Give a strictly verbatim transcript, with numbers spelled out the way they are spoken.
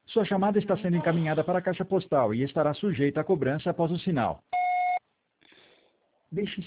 Sua chamada está sendo encaminhada para a caixa postal e estará sujeita a cobrança após o sinal. Deixe